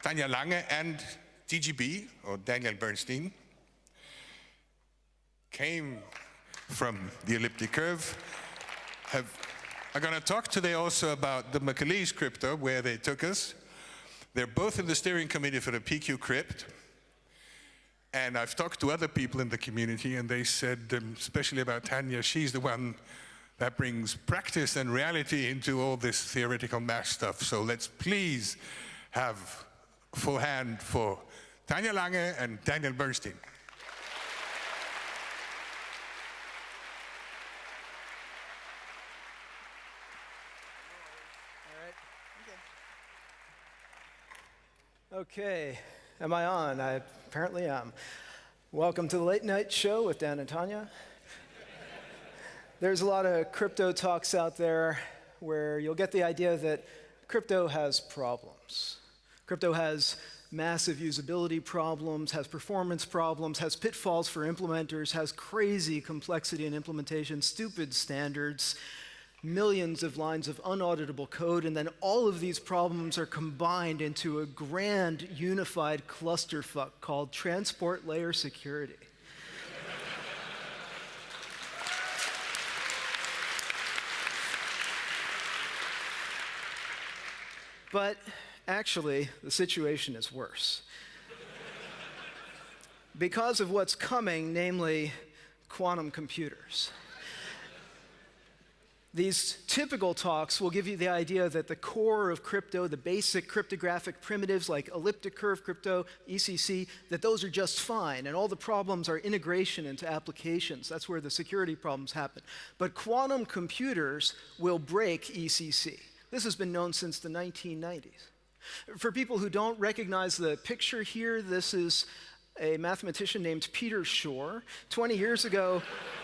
Tanja Lange and DGB, or Daniel Bernstein, came from the elliptic curve, are going to talk today also about the Macaleese crypto, where they took us. They're both in the steering committee for the PQ Crypt. And I've talked to other people in the community, and they said, especially about Tanja, she's the one that brings practice and reality into all this theoretical math stuff. So let's please have a full hand for Tanja Lange and Daniel Bernstein. Okay, am I on? I apparently am. Welcome to the Late Night Show with Dan and Tanja. There's a lot of crypto talks out there where you'll get the idea that crypto has problems. Crypto has massive usability problems, has performance problems, has pitfalls for implementers, has crazy complexity in implementation, stupid standards, millions of lines of unauditable code, and then all of these problems are combined into a grand unified clusterfuck called transport layer security. But actually, the situation is worse. Because of what's coming, namely quantum computers. These typical talks will give you the idea that the core of crypto, the basic cryptographic primitives like elliptic curve crypto, ECC, that those are just fine, and all the problems are integration into applications. That's where the security problems happen. But quantum computers will break ECC. This has been known since the 1990s. For people who don't recognize the picture here, this is a mathematician named Peter Shor. 20 years ago,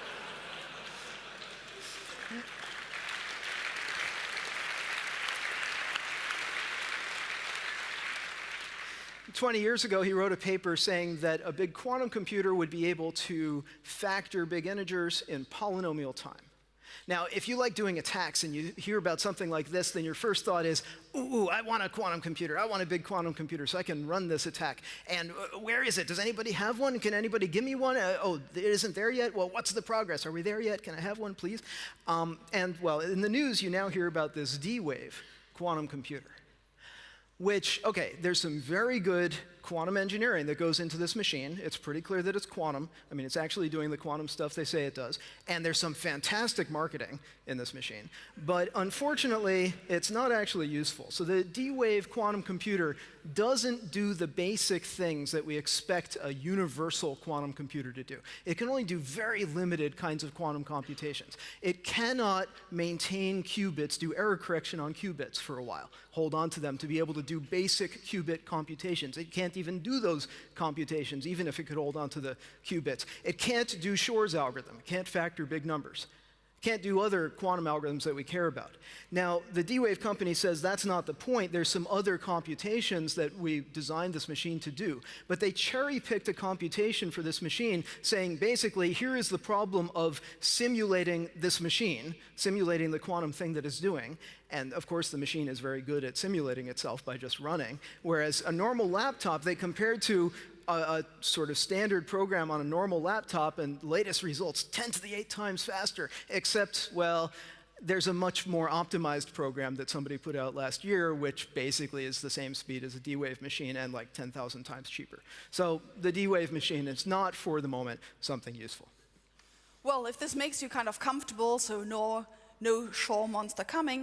20 years ago, he wrote a paper saying that a big quantum computer would be able to factor big integers in polynomial time. Now, if you like doing attacks and you hear about something like this, then your first thought is, ooh, I want a quantum computer. I want a big quantum computer so I can run this attack. And where is it? Does anybody have one? Can anybody give me one? Oh, it isn't there yet? Well, what's the progress? Are we there yet? Can I have one, please? Well, in the news, you now hear about this D-Wave quantum computer. Which, okay, there's some very good quantum engineering that goes into this machine. It's pretty clear that it's quantum. I mean, it's actually doing the quantum stuff they say it does. And there's some fantastic marketing in this machine. But unfortunately, it's not actually useful. So the D-Wave quantum computer doesn't do the basic things that we expect a universal quantum computer to do. It can only do very limited kinds of quantum computations. It cannot maintain qubits, do error correction on qubits for a while, hold on to them to be able to do basic qubit computations. It can't even do those computations, even if it could hold on to the qubits. It can't do Shor's algorithm. It can't factor big numbers. Can't do other quantum algorithms that we care about. Now, the D-Wave company says that's not the point. There's some other computations that we designed this machine to do. But they cherry-picked a computation for this machine, saying basically, here is the problem of simulating this machine, simulating the quantum thing that it's doing. And of course, the machine is very good at simulating itself by just running. Whereas a normal laptop, they compared to a sort of standard program on a normal laptop, and latest results 10 to the 8 times faster, except, well, there's a much more optimized program that somebody put out last year, which basically is the same speed as a D-Wave machine and like 10,000 times cheaper. So the D-Wave machine is not, for the moment, something useful. Well, if this makes you kind of comfortable, so no Shor monster coming,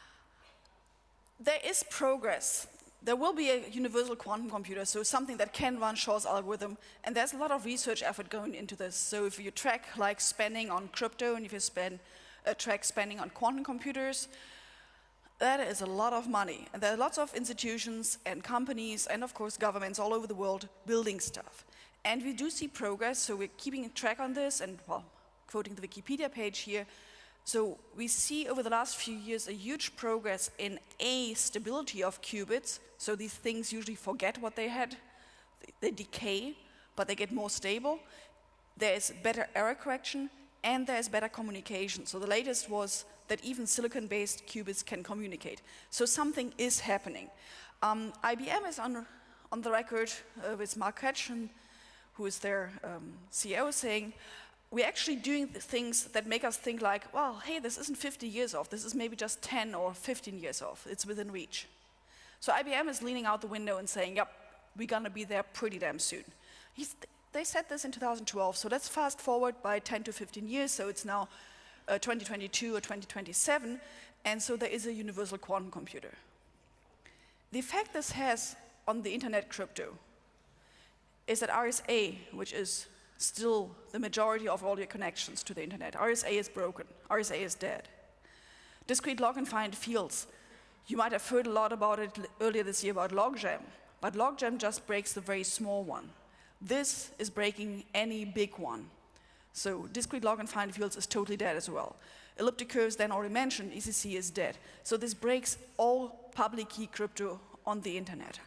there is progress. There will be a universal quantum computer, so something that can run Shor's algorithm, and there's a lot of research effort going into this. So if you track like spending on crypto, and if you track spending on quantum computers, that is a lot of money. And there are lots of institutions and companies, and of course governments all over the world building stuff. And we do see progress, so we're keeping track on this, and well, quoting the Wikipedia page here, so we see over the last few years a huge progress in stability of qubits. So these things usually forget what they had. They decay, but they get more stable. There's better error correction, and there's better communication. So the latest was that even silicon-based qubits can communicate. So something is happening. IBM is on the record with Mark Ketchum, who is their CEO, saying, we're actually doing the things that make us think like, well, hey, this isn't 50 years off. This is maybe just 10 or 15 years off. It's within reach. So IBM is leaning out the window and saying, yep, we're going to be there pretty damn soon. They said this in 2012, so let's fast forward by 10 to 15 years, so it's now 2022 or 2027, and so there is a universal quantum computer. The effect this has on the internet crypto is that RSA, which is still the majority of all your connections to the internet, RSA is broken, RSA is dead. Discrete log-and-find fields, you might have heard a lot about it earlier this year about logjam, but logjam just breaks the very small one. This is breaking any big one. So discrete log-and-find fields is totally dead as well. Elliptic curves, then already mentioned, ECC is dead. So this breaks all public key crypto on the internet.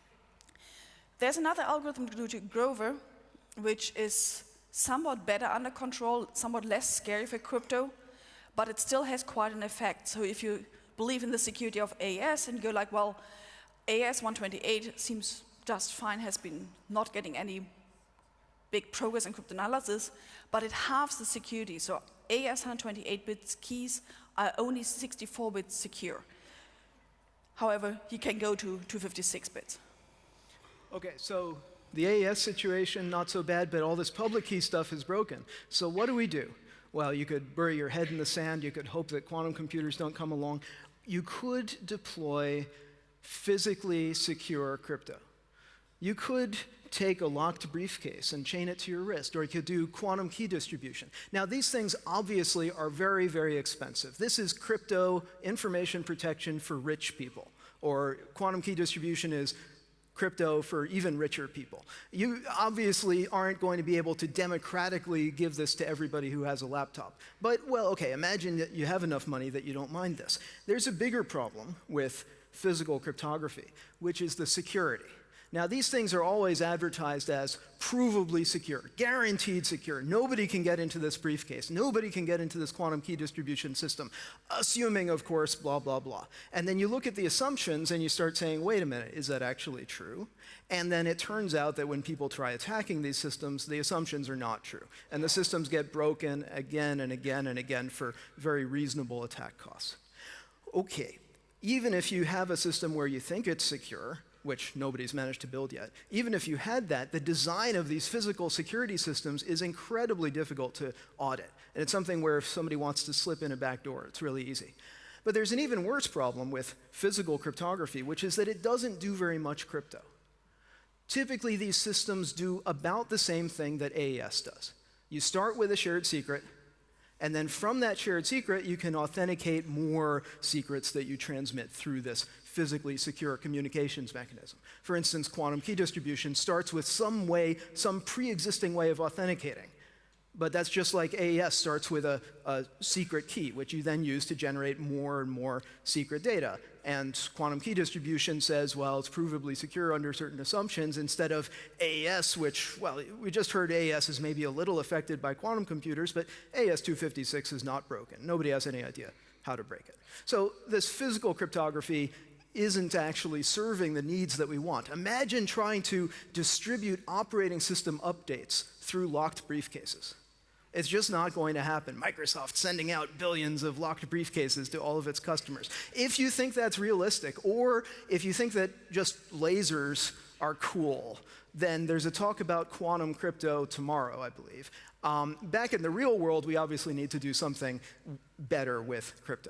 There's another algorithm due to Grover, which is somewhat better under control, somewhat less scary for crypto, but it still has quite an effect. So if you believe in the security of AES and you go like, well, AES 128 seems just fine, has been not getting any big progress in cryptanalysis, but it halves the security. So AES 128-bit keys are only 64-bit secure. However, you can go to 256 bits. Okay, so the AES situation, not so bad, but all this public key stuff is broken. So what do? Well, you could bury your head in the sand. You could hope that quantum computers don't come along. You could deploy physically secure crypto. You could take a locked briefcase and chain it to your wrist, or you could do quantum key distribution. Now, these things obviously are very, very expensive. This is crypto information protection for rich people, or quantum key distribution is crypto for even richer people. You obviously aren't going to be able to democratically give this to everybody who has a laptop. But, well, okay, imagine that you have enough money that you don't mind this. There's a bigger problem with physical cryptography, which is the security. Now, these things are always advertised as provably secure, guaranteed secure. Nobody can get into this briefcase. Nobody can get into this quantum key distribution system, assuming, of course, blah, blah, blah. And then you look at the assumptions and you start saying, wait a minute, is that actually true? And then it turns out that when people try attacking these systems, the assumptions are not true. And the systems get broken again and again and again for very reasonable attack costs. Okay, even if you have a system where you think it's secure, which nobody's managed to build yet, even if you had that, the design of these physical security systems is incredibly difficult to audit. And it's something where if somebody wants to slip in a back door, it's really easy. But there's an even worse problem with physical cryptography, which is that it doesn't do very much crypto. Typically, these systems do about the same thing that AES does. You start with a shared secret, and then from that shared secret, you can authenticate more secrets that you transmit through this physically secure communications mechanism. For instance, quantum key distribution starts with some pre-existing way of authenticating. But that's just like AES starts with a secret key, which you then use to generate more and more secret data. And quantum key distribution says, well, it's provably secure under certain assumptions, instead of AES, which, well, we just heard AES is maybe a little affected by quantum computers, but AES 256 is not broken. Nobody has any idea how to break it. So this physical cryptography isn't actually serving the needs that we want. Imagine trying to distribute operating system updates through locked briefcases. It's just not going to happen. Microsoft sending out billions of locked briefcases to all of its customers. If you think that's realistic, or if you think that just lasers are cool, then there's a talk about quantum crypto tomorrow, I believe. Back in the real world, we obviously need to do something better with crypto.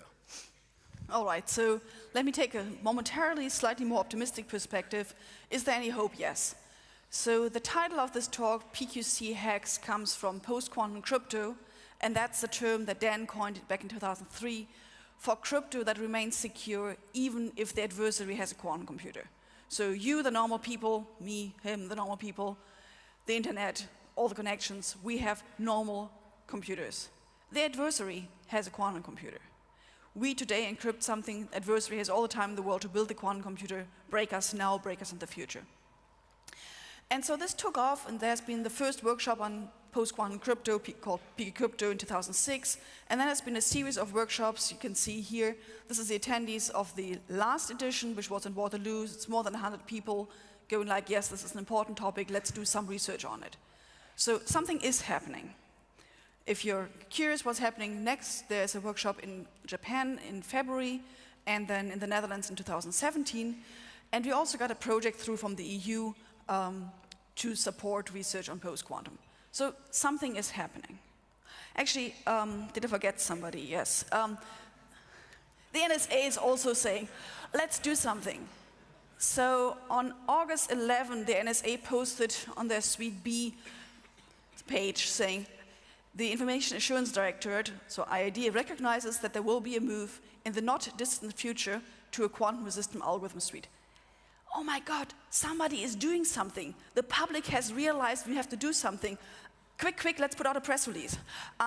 All right, so let me take a momentarily slightly more optimistic perspective. Is there any hope? Yes. So the title of this talk, PQC Hacks, comes from post-quantum crypto, and that's the term that Dan coined back in 2003 for crypto that remains secure even if the adversary has a quantum computer. So you, the normal people, me, him, the normal people, the internet, all the connections, we have normal computers. The adversary has a quantum computer. We today encrypt something the adversary has all the time in the world to build the quantum computer, break us now, break us in the future. And so this took off, and there's been the first workshop on post-quantum crypto called PQ Crypto in 2006, and then there's been a series of workshops. You can see here, this is the attendees of the last edition, which was in Waterloo. It's more than 100 people going like, yes, this is an important topic, let's do some research on it. So something is happening. If you're curious what's happening next, there's a workshop in Japan in February, and then in the Netherlands in 2017. And we also got a project through from the EU to support research on post-quantum. So something is happening. Actually, did I forget somebody? Yes. The NSA is also saying, let's do something. So on August 11, the NSA posted on their Suite B page saying, the Information Assurance Directorate, so IAD, recognizes that there will be a move in the not distant future to a quantum-resistant algorithm suite. Oh my God, somebody is doing something. The public has realized we have to do something. Quick, quick, let's put out a press release.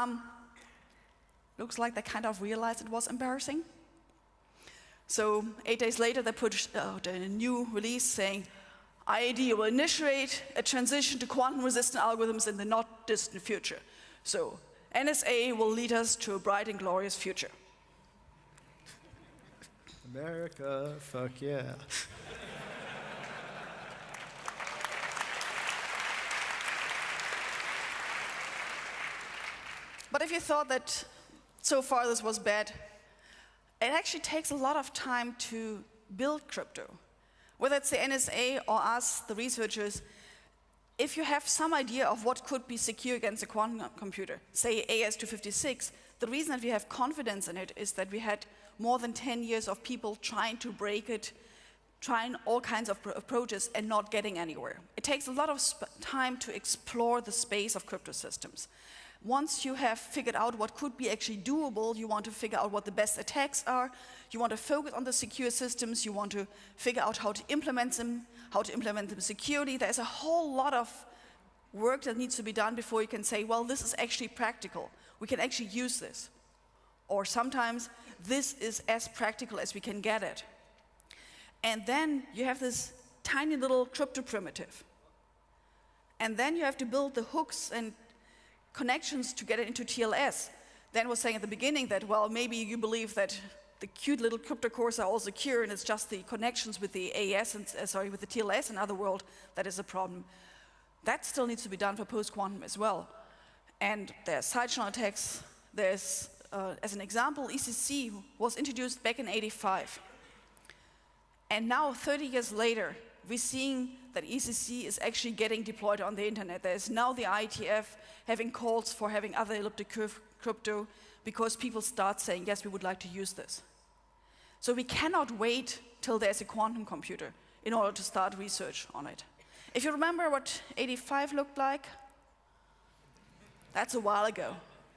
Looks like they kind of realized it was embarrassing. So 8 days later, they put out a new release saying, IAD will initiate a transition to quantum-resistant algorithms in the not distant future. So NSA will lead us to a bright and glorious future. America, fuck yeah. But if you thought that so far this was bad, it actually takes a lot of time to build crypto. Whether it's the NSA or us, the researchers, if you have some idea of what could be secure against a quantum computer, say AES-256, the reason that we have confidence in it is that we had more than 10 years of people trying to break it, trying all kinds of approaches and not getting anywhere. It takes a lot of time to explore the space of crypto systems. Once you have figured out what could be actually doable, you want to figure out what the best attacks are, you want to focus on the secure systems, you want to figure out how to implement them securely. There's a whole lot of work that needs to be done before you can say, well, this is actually practical. We can actually use this. Or sometimes this is as practical as we can get it. And then you have this tiny little crypto primitive. And then you have to build the hooks and connections to get it into TLS. Dan was saying at the beginning that, well, maybe you believe that the cute little crypto cores are all secure and it's just the connections with the AES and, with the TLS and other world that is a problem. That still needs to be done for post-quantum as well. And there's side channel attacks. There's, as an example, ECC was introduced back in '85. And now, 30 years later, we're seeing that ECC is actually getting deployed on the internet. There's now the IETF having calls for having other elliptic curve crypto because people start saying, yes, we would like to use this. So we cannot wait till there's a quantum computer in order to start research on it. If you remember what '85 looked like, that's a while ago.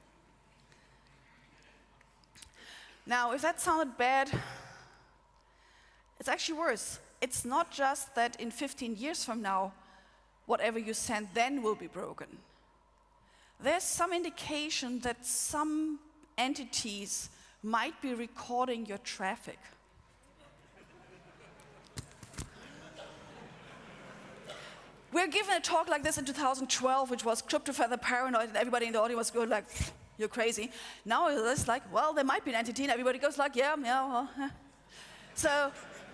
Now, if that sounded bad, it's actually worse. It's not just that in 15 years from now, whatever you send then will be broken. There's some indication that some entities might be recording your traffic. We're given a talk like this in 2012, which was Crypto for the Paranoid, and everybody in the audience was going like, you're crazy. Now it's like, well, there might be an entity, and everybody goes like, yeah, well. So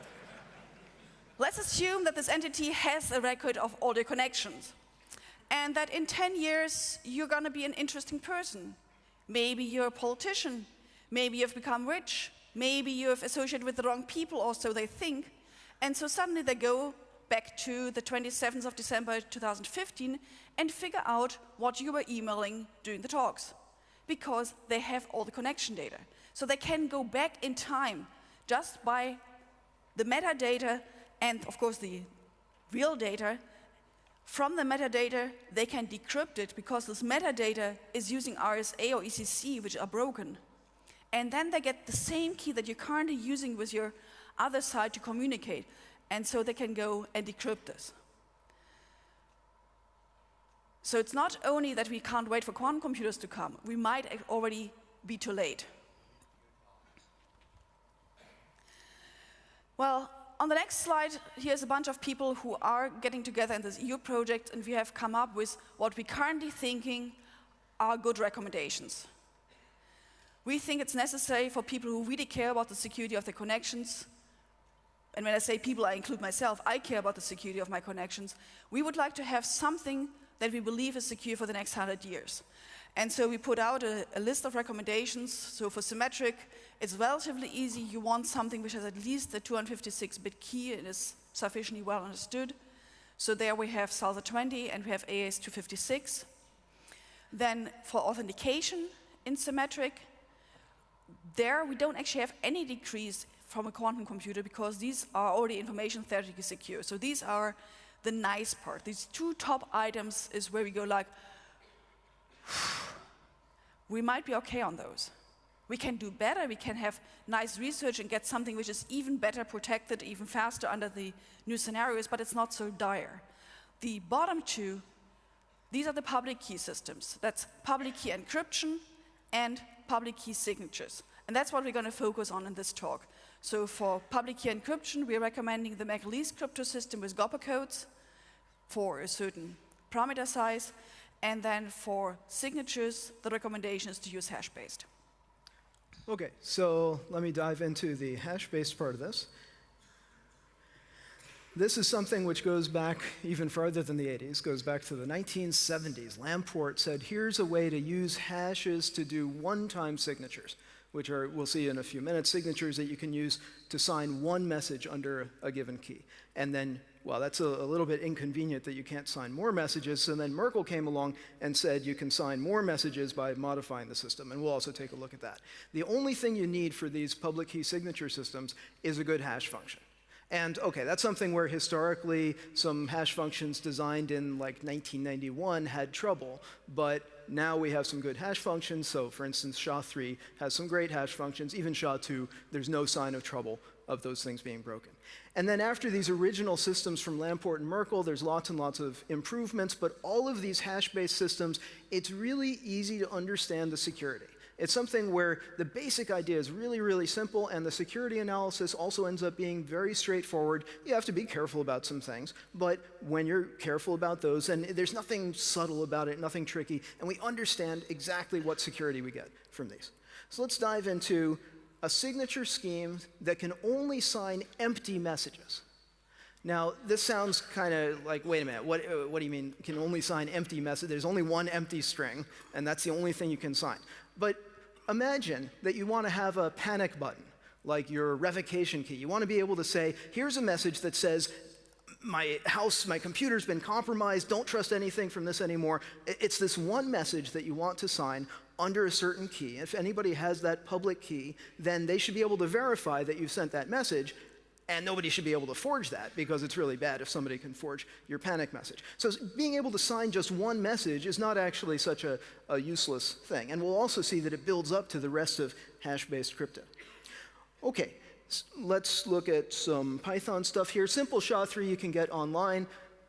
let's assume that this entity has a record of all their connections, and that in 10 years, you're going to be an interesting person. Maybe you're a politician. Maybe you've become rich. Maybe you've associated with the wrong people, or so they think. And so suddenly they go back to the 27th of December 2015 and figure out what you were emailing during the talks, because they have all the connection data. So they can go back in time just by the metadata and, of course, the real data. From the metadata, they can decrypt it because this metadata is using RSA or ECC, which are broken. And then they get the same key that you're currently using with your other side to communicate. And so they can go and decrypt this. So it's not only that we can't wait for quantum computers to come, we might already be too late. Well, on the next slide, here's a bunch of people who are getting together in this EU project, and we have come up with what we currently thinking are good recommendations. We think it's necessary for people who really care about the security of their connections, and when I say people, I include myself, I care about the security of my connections. We would like to have something that we believe is secure for the next 100 years. And so we put out a list of recommendations. So for symmetric, it's relatively easy. You want something which has at least a 256-bit key and is sufficiently well understood. So there we have SALSA 20 and we have AES 256. Then for authentication in symmetric, there we don't actually have any decrees from a quantum computer because these are already information theoretically secure. So these are the nice part. These two top items is where we go like, we might be okay on those. We can do better, we can have nice research and get something which is even better protected, even faster under the new scenarios, but it's not so dire. The bottom two, these are the public key systems. That's public key encryption and public key signatures. And that's what we're going to focus on in this talk. So for public key encryption, we're recommending the McAleese crypto system with Gopher codes for a certain parameter size. And then for signatures, the recommendation is to use hash-based. Okay, so let me dive into the hash-based part of this. This is something which goes back even farther than the 80s, goes back to the 1970s. Lamport said, here's a way to use hashes to do one-time signatures, which are, we'll see in a few minutes, signatures that you can use to sign one message under a given key. And then, well, that's a little bit inconvenient that you can't sign more messages, so then Merkle came along and said you can sign more messages by modifying the system, and we'll also take a look at that. The only thing you need for these public key signature systems is a good hash function. And okay, that's something where historically some hash functions designed in like 1991 had trouble, but now we have some good hash functions. So for instance, SHA-3 has some great hash functions. Even SHA-2, there's no sign of trouble of those things being broken. And then after these original systems from Lamport and Merkle, there's lots and lots of improvements, but all of these hash-based systems, it's really easy to understand the security. It's something where the basic idea is really, really simple, and the security analysis also ends up being very straightforward. You have to be careful about some things, but when you're careful about those, and there's nothing subtle about it, nothing tricky, and we understand exactly what security we get from these. So let's dive into a signature scheme that can only sign empty messages. Now, this sounds kind of like, wait a minute, what do you mean can only sign empty messages? There's only one empty string, and that's the only thing you can sign. But imagine that you want to have a panic button, like your revocation key. You want to be able to say, here's a message that says, my computer's been compromised, don't trust anything from this anymore. It's this one message that you want to sign under a certain key. If anybody has that public key, then they should be able to verify that you've sent that message, and nobody should be able to forge that because it's really bad if somebody can forge your panic message. So being able to sign just one message is not actually such a useless thing. And we'll also see that it builds up to the rest of hash-based crypto. Okay, let's look at some Python stuff here. Simple SHA-3 you can get online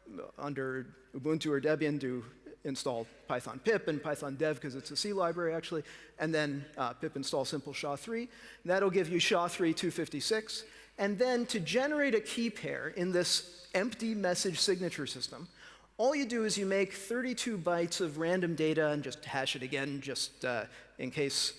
under Ubuntu or Debian to install Python pip and Python dev because it's a C library actually, and then pip install simple SHA-3. That'll give you SHA-3 256. And then to generate a key pair in this empty message signature system, all you do is you make 32 bytes of random data and just hash it again, just in case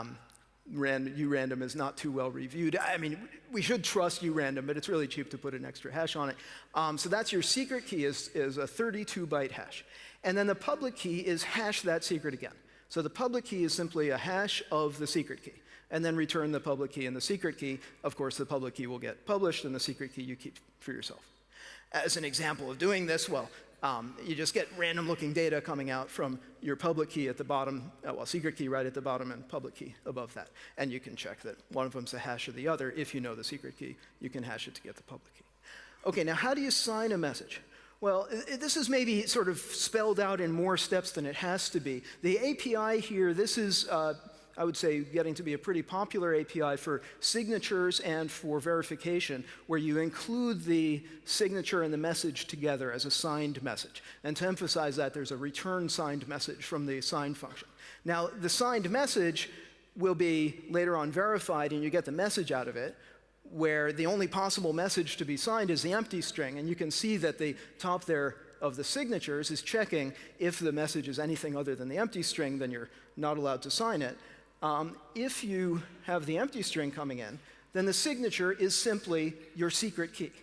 urandom is not too well reviewed. I mean, we should trust urandom, but it's really cheap to put an extra hash on it. So that's your secret key is a 32-byte hash. And then the public key is hash that secret again. So the public key is simply a hash of the secret key, and then return the public key and the secret key. Of course, the public key will get published, and the secret key you keep for yourself. As an example of doing this, well, you just get random-looking data coming out from your public key at the bottom, secret key right at the bottom, and public key above that. And you can check that one of them's a hash of the other. If you know the secret key, you can hash it to get the public key. Okay, now how do you sign a message? Well, this is maybe sort of spelled out in more steps than it has to be. The API here, this is, I would say, getting to be a pretty popular API for signatures and for verification, where you include the signature and the message together as a signed message. And to emphasize that, there's a return signed message from the sign function. Now, the signed message will be later on verified, and you get the message out of it. where the only possible message to be signed is the empty string. And you can see that the top there of the signatures is checking if the message is anything other than the empty string, then you're not allowed to sign it. If you have the empty string coming in, then the signature is simply your secret key.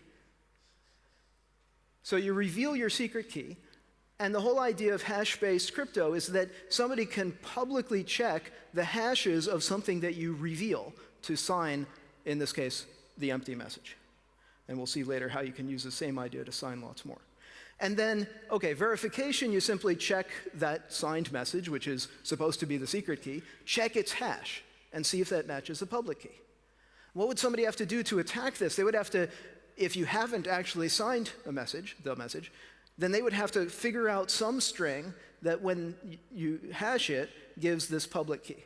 So you reveal your secret key, and the whole idea of hash-based crypto is that somebody can publicly check the hashes of something that you reveal to sign, in this case, the empty message. And we'll see later how you can use the same idea to sign lots more. And then, okay, verification, you simply check that signed message, which is supposed to be the secret key, check its hash, and see if that matches the public key. What would somebody have to do to attack this? They would have to, if you haven't actually signed a message, the message, then they would have to figure out some string that when you hash it, gives this public key.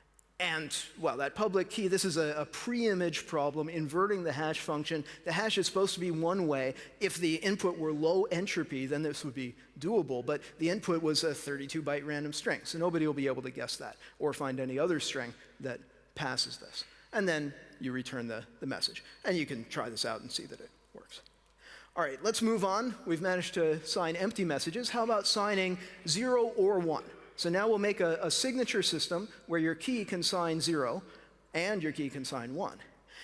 And, well, that public key, this is a pre-image problem, inverting the hash function. The hash is supposed to be one way. If the input were low entropy, then this would be doable. But the input was a 32-byte random string, so nobody will be able to guess that or find any other string that passes this. And then you return the message. And you can try this out and see that it works. All right, let's move on. We've managed to sign empty messages. How about signing 0 or 1? So now we'll make a signature system where your key can sign 0 and your key can sign 1.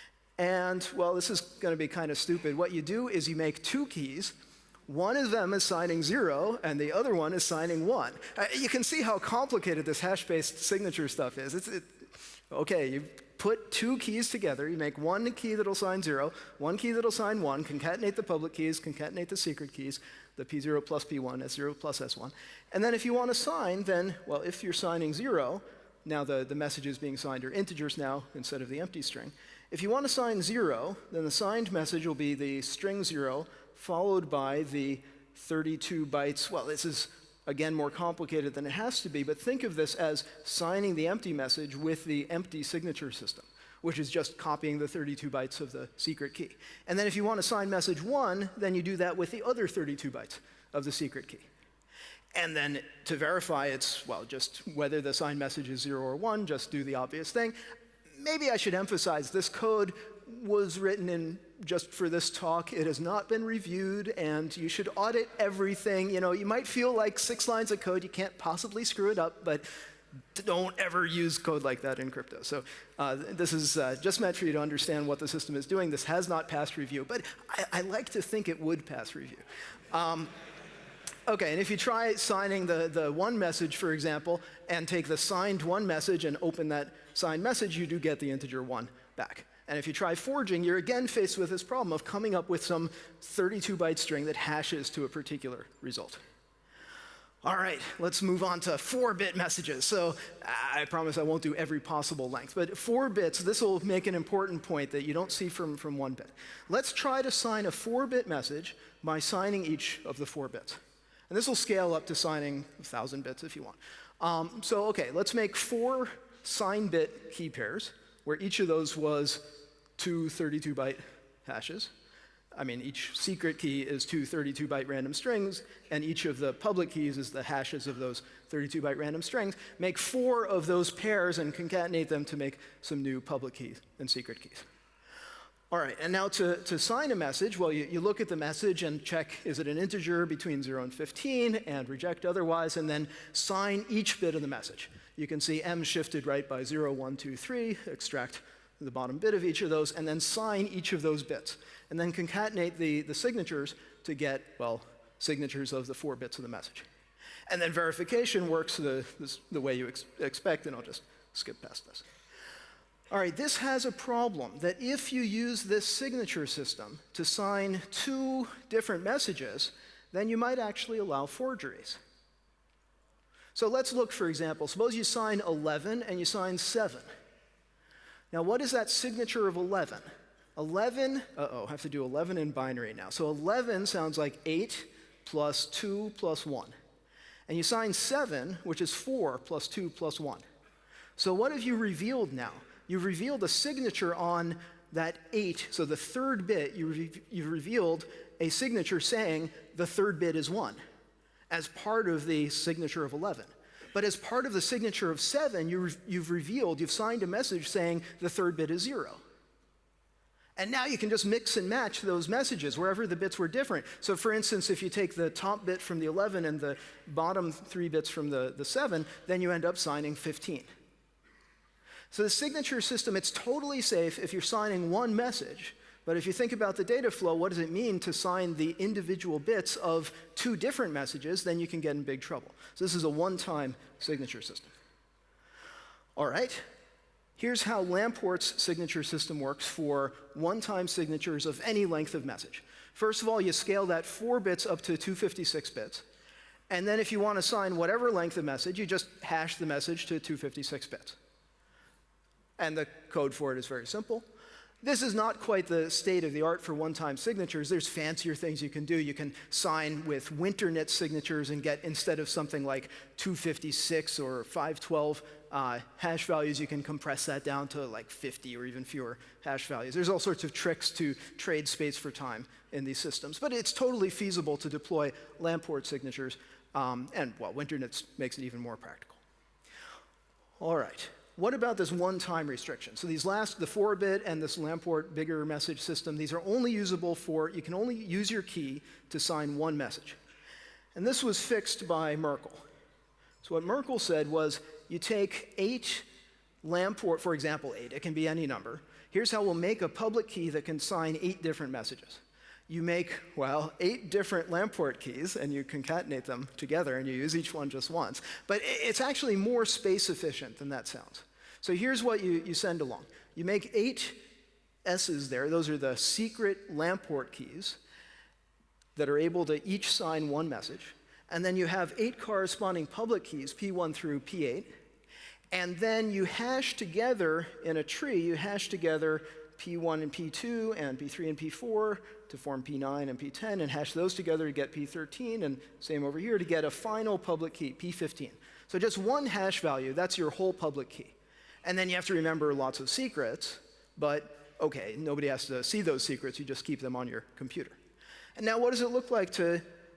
And, well, this is going to be kind of stupid. What you do is you make 2 keys. One of them is signing 0, and the other one is signing 1. You can see how complicated this hash-based signature stuff is. Okay, you put 2 keys together. You make one key that'll sign 0, one key that'll sign 1, concatenate the public keys, concatenate the secret keys, the P0 plus P1, S0 plus S1. And then if you want to sign, then, well, if you're signing 0, now the messages being signed are integers now instead of the empty string. If you want to sign 0, then the signed message will be the string 0 followed by the 32 bytes. Well, this is, again, more complicated than it has to be, but think of this as signing the empty message with the empty signature system, which is just copying the 32 bytes of the secret key. And then if you want to sign message 1, then you do that with the other 32 bytes of the secret key. And then to verify it's, well, just whether the signed message is 0 or 1, just do the obvious thing. Maybe I should emphasize this code was written in just for this talk. It has not been reviewed, and you should audit everything. You know, you might feel like 6 lines of code, you can't possibly screw it up, but don't ever use code like that in crypto. So this is just meant for you to understand what the system is doing. This has not passed review, but I like to think it would pass review. Okay, and if you try signing the 1 message, for example, and take the signed 1 message and open that signed message, you do get the integer 1 back. And if you try forging, you're again faced with this problem of coming up with some 32-byte string that hashes to a particular result. All right, let's move on to 4-bit messages. So I promise I won't do every possible length, but 4 bits, this will make an important point that you don't see from 1 bit. Let's try to sign a 4-bit message by signing each of the 4 bits. And this will scale up to signing 1,000 bits if you want. So okay, let's make 4 sign bit key pairs, where each of those was 2 32-byte hashes. I mean, each secret key is 2 32-byte random strings, and each of the public keys is the hashes of those 32-byte random strings. Make 4 of those pairs and concatenate them to make some new public keys and secret keys. All right, and now to sign a message, well, you look at the message and check, is it an integer between 0 and 15, and reject otherwise, and then sign each bit of the message. You can see M shifted right by 0, 1, 2, 3, extract the bottom bit of each of those, and then sign each of those bits. And then concatenate the signatures to get, well, signatures of the 4 bits of the message. And then verification works the way you expect, and I'll just skip past this. All right, this has a problem, that if you use this signature system to sign 2 different messages, then you might actually allow forgeries. So let's look, for example, suppose you sign 11 and you sign 7. Now, what is that signature of 11? 11, I have to do 11 in binary now. So 11 sounds like 8 plus 2 plus 1. And you sign 7, which is 4 plus 2 plus 1. So what have you revealed now? You've revealed a signature on that 8, so the 3rd bit, you've revealed a signature saying the 3rd bit is 1 as part of the signature of 11. But as part of the signature of 7, you've signed a message saying the 3rd bit is 0. And now you can just mix and match those messages wherever the bits were different. So for instance, if you take the top bit from the 11 and the bottom 3 bits from the 7, then you end up signing 15. So the signature system, it's totally safe if you're signing one message. But if you think about the data flow, what does it mean to sign the individual bits of 2 different messages? Then you can get in big trouble. So this is a one-time signature system. All right. Here's how Lamport's signature system works for one-time signatures of any length of message. First of all, you scale that 4 bits up to 256 bits. And then if you want to sign whatever length of message, you just hash the message to 256 bits. And the code for it is very simple. This is not quite the state of the art for one-time signatures. There's fancier things you can do. You can sign with Winternit signatures and get, instead of something like 256 or 512 hash values, you can compress that down to like 50 or even fewer hash values. There's all sorts of tricks to trade space for time in these systems. But it's totally feasible to deploy Lamport signatures. And, well, Winternit makes it even more practical. All right. What about this one-time restriction? So these last, the 4-bit and this Lamport bigger message system, these are only usable for, you can only use your key to sign one message. And this was fixed by Merkle. So what Merkle said was, you take 8 Lamport, for example 8, it can be any number. Here's how we'll make a public key that can sign 8 different messages. You make, well, 8 different Lamport keys, and you concatenate them together, and you use each one just once. But it's actually more space efficient than that sounds. So here's what you send along. You make 8 S's there. Those are the secret Lamport keys that are able to each sign one message. And then you have 8 corresponding public keys, P1 through P8. And then you hash together in a tree, you hash together P1 and P2 and P3 and P4 to form P9 and P10 and hash those together to get P13, and same over here to get a final public key, P15. So just one hash value, that's your whole public key. And then you have to remember lots of secrets, but okay, nobody has to see those secrets, you just keep them on your computer. And now what does it look like to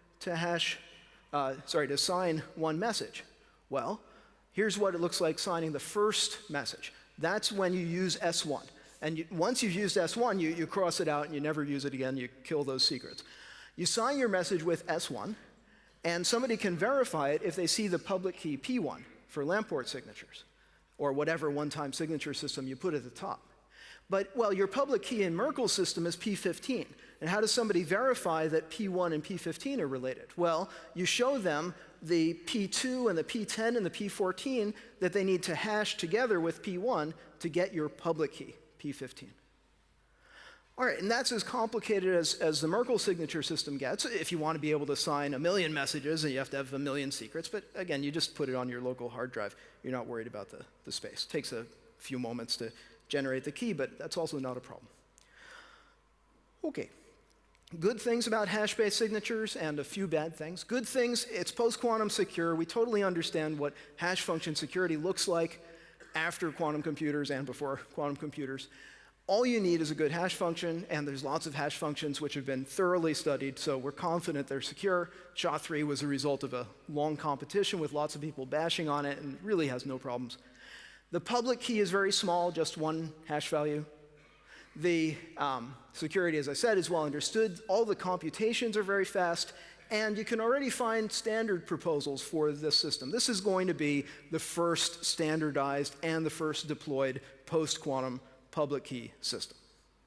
sign one message? Well, here's what it looks like signing the first message. That's when you use S1. And once you've used S1, you cross it out and you never use it again, you kill those secrets. You sign your message with S1, and somebody can verify it if they see the public key P1 for Lamport signatures, or whatever one-time signature system you put at the top. But, well, your public key in Merkle's system is P15. And how does somebody verify that P1 and P15 are related? Well, you show them the P2 and the P10 and the P14 that they need to hash together with P1 to get your public key, P15. All right, and that's as complicated as the Merkle signature system gets. If you want to be able to sign 1 million messages, and you have to have 1 million secrets. But again, you just put it on your local hard drive. You're not worried about the space. It takes a few moments to generate the key, but that's also not a problem. Okay. Good things about hash-based signatures and a few bad things. Good things, it's post-quantum secure. We totally understand what hash function security looks like after quantum computers and before quantum computers. All you need is a good hash function, and there's lots of hash functions which have been thoroughly studied, so we're confident they're secure. SHA-3 was a result of a long competition with lots of people bashing on it, and really has no problems. The public key is very small, just 1 hash value. The security, as I said, is well understood. All the computations are very fast, and you can already find standard proposals for this system. This is going to be the first standardized and the first deployed post-quantum public key system.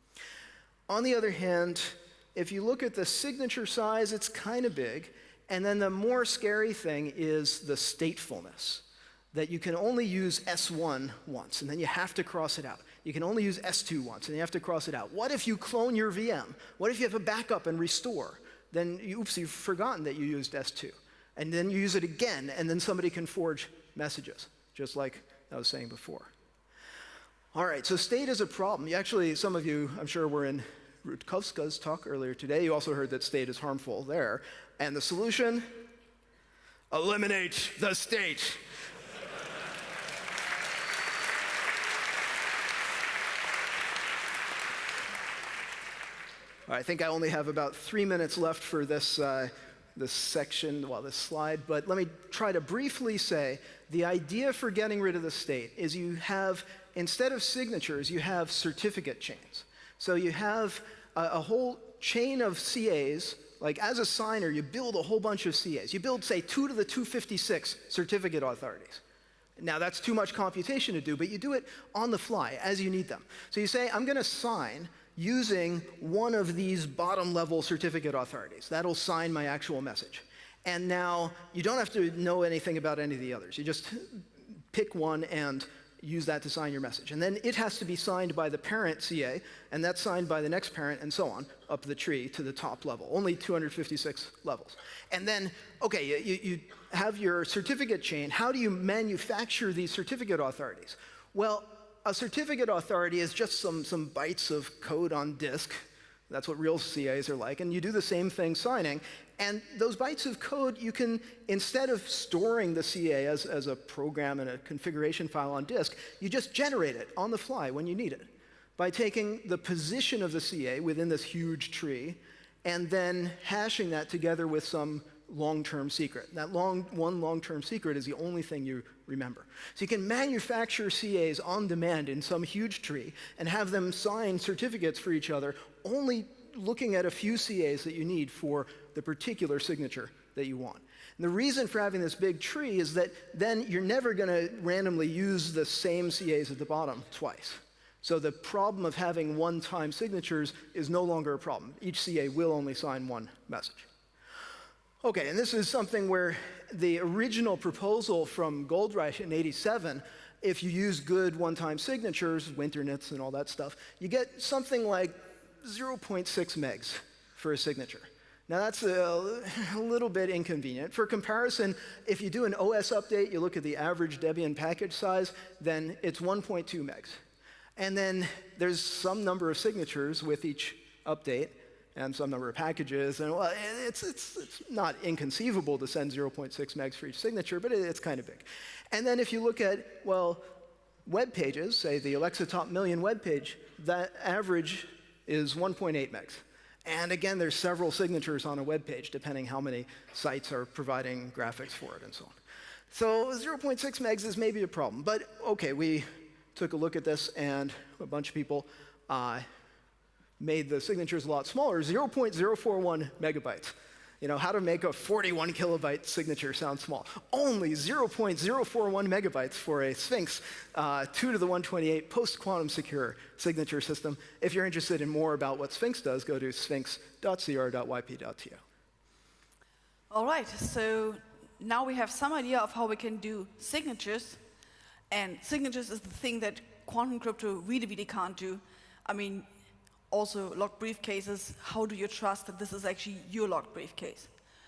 On the other hand, if you look at the signature size, it's kind of big, and then the more scary thing is the statefulness, that you can only use S1 once, and then you have to cross it out. You can only use S2 once, and you have to cross it out. What if you clone your VM? What if you have a backup and restore? Then, oops, you've forgotten that you used S2. And then you use it again, and then somebody can forge messages, just like I was saying before. All right, so state is a problem. Some of you, I'm sure, were in Rutkowska's talk earlier today. You also heard that state is harmful there. And the solution? Eliminate the state. I think I only have about 3 minutes left for this section, this slide, but let me try to briefly say the idea for getting rid of the state is you have, instead of signatures, you have certificate chains. So you have a whole chain of CAs. Like as a signer, you build a whole bunch of CAs. You build, say, 2 to the 256 certificate authorities. Now, that's too much computation to do, but you do it on the fly as you need them. So you say, I'm going to sign using one of these bottom-level certificate authorities. That'll sign my actual message. And now you don't have to know anything about any of the others. You just pick one and use that to sign your message. And then it has to be signed by the parent CA, and that's signed by the next parent, and so on, up the tree to the top level. Only 256 levels. And then, okay, you have your certificate chain. How do you manufacture these certificate authorities? Well, a certificate authority is just some bytes of code on disk. That's what real CAs are like. And you do the same thing signing. And those bytes of code, you can, instead of storing the CA as a program and a configuration file on disk, you just generate it on the fly when you need it by taking the position of the CA within this huge tree and then hashing that together with some long-term secret. That one long-term secret is the only thing you remember. So you can manufacture CAs on demand in some huge tree and have them sign certificates for each other, only looking at a few CAs that you need for the particular signature that you want. And the reason for having this big tree is that then you're never going to randomly use the same CAs at the bottom twice. So the problem of having one-time signatures is no longer a problem. Each CA will only sign one message. Okay, and this is something where the original proposal from Goldreich in '87, if you use good one-time signatures, Winternitz and all that stuff, you get something like 0.6 megs for a signature. Now that's a little bit inconvenient. For comparison, if you do an OS update, you look at the average Debian package size, then it's 1.2 megs. And then there's some number of signatures with each update and some number of packages. And well, it's not inconceivable to send 0.6 megs for each signature, but it's kind of big. And then if you look at, well, web pages, say the Alexa Top Million web page, that average is 1.8 megs. And again, there's several signatures on a web page, depending how many sites are providing graphics for it and so on. So 0.6 megs is maybe a problem. But OK, we took a look at this, and a bunch of people made the signatures a lot smaller, 0.041 megabytes. You know, how to make a 41 kilobyte signature sound small. Only 0.041 megabytes for a Sphinx 2 to the 128 post-quantum secure signature system. If you're interested in more about what Sphinx does, go to sphinx.cr.yp.to. All right, so now we have some idea of how we can do signatures. And signatures is the thing that quantum crypto really can't do. I mean, also locked briefcases, how do you trust that this is actually your locked briefcase?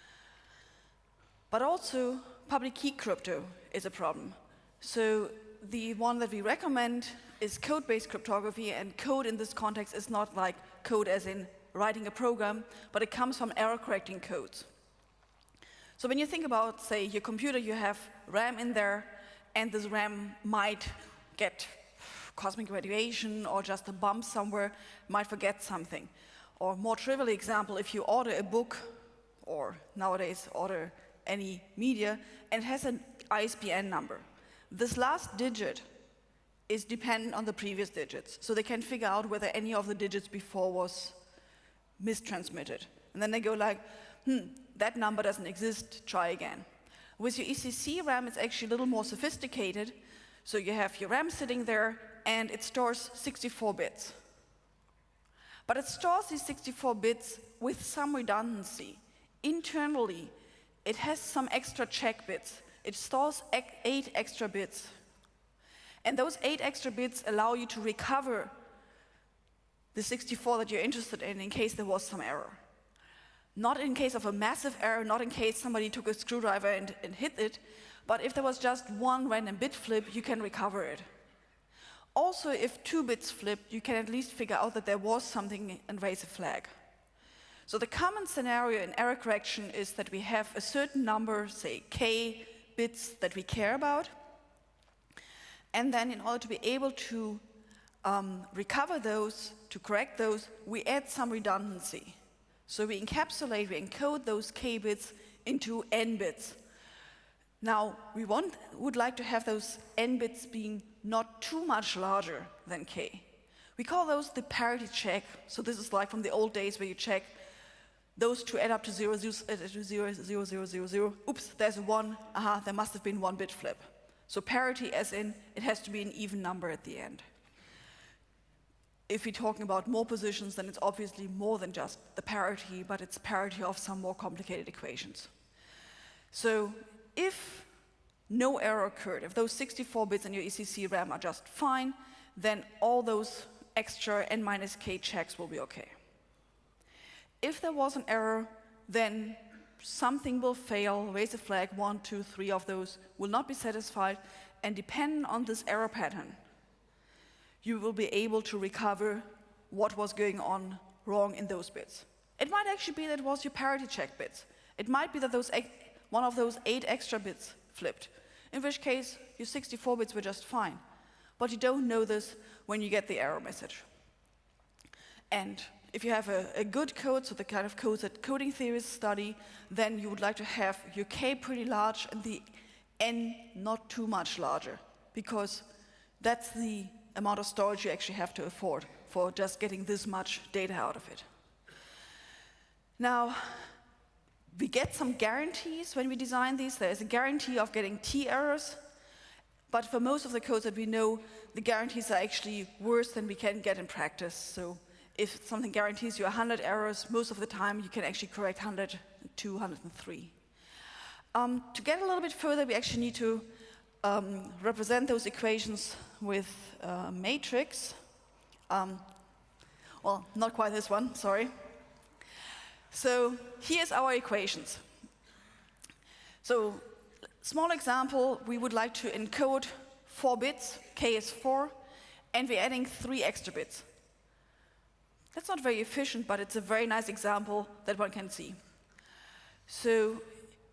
But also, public key crypto is a problem. So the one that we recommend is code-based cryptography, and code in this context is not like code as in writing a program, but it comes from error-correcting codes. So when you think about, say, your computer, you have RAM in there, and this RAM might get cosmic radiation or just a bump somewhere, might forget something. Or more trivial example, if you order a book, or nowadays order any media, and it has an ISBN number. This last digit is dependent on the previous digits, so they can figure out whether any of the digits before was mistransmitted. And then they go like, that number doesn't exist, try again. With your ECC RAM, it's actually a little more sophisticated. So you have your RAM sitting there, and it stores 64 bits. But it stores these 64 bits with some redundancy. Internally, it has some extra check bits. It stores 8 extra bits. And those 8 extra bits allow you to recover the 64 that you're interested in case there was some error. Not in case of a massive error, not in case somebody took a screwdriver and hit it, but if there was just one random bit flip, you can recover it. Also, if 2 bits flipped, you can at least figure out that there was something and raise a flag. So the common scenario in error correction is that we have a certain number, say k bits that we care about, and then in order to be able to recover those, to correct those, we add some redundancy. So we encapsulate, we encode those k bits into n bits. Now, we would like to have those n bits being not too much larger than k. We call those the parity check. So this is like from the old days where you check those two add up to 0, 0, 0, 0, 0, 0, 0. Oops, there's a 1. Aha, there must have been one bit flip. So parity as in it has to be an even number at the end. If we're talking about more positions, then it's obviously more than just the parity, but it's parity of some more complicated equations. So if no error occurred, if those 64 bits in your ECC RAM are just fine, then all those extra n minus k checks will be okay. If there was an error, then something will fail, raise a flag, 1, 2, 3 of those will not be satisfied, and depending on this error pattern, you will be able to recover what was going on wrong in those bits. It might actually be that it was your parity check bits. It might be that one of those 8 extra bits flipped, in which case your 64 bits were just fine. But you don't know this when you get the error message. And if you have a good code, so the kind of code that coding theorists study, then you would like to have your k pretty large and the n not too much larger, because that's the amount of storage you actually have to afford for just getting this much data out of it. Now, we get some guarantees when we design these. There's a guarantee of getting t errors, but for most of the codes that we know, the guarantees are actually worse than we can get in practice. So if something guarantees you 100 errors, most of the time you can actually correct 100, 203. To get a little bit further, we actually need to represent those equations with a matrix. Well, not quite this one, sorry. So here's our equations. So small example, we would like to encode 4 bits, k is 4, and we're adding 3 extra bits. That's not very efficient, but it's a very nice example that one can see. So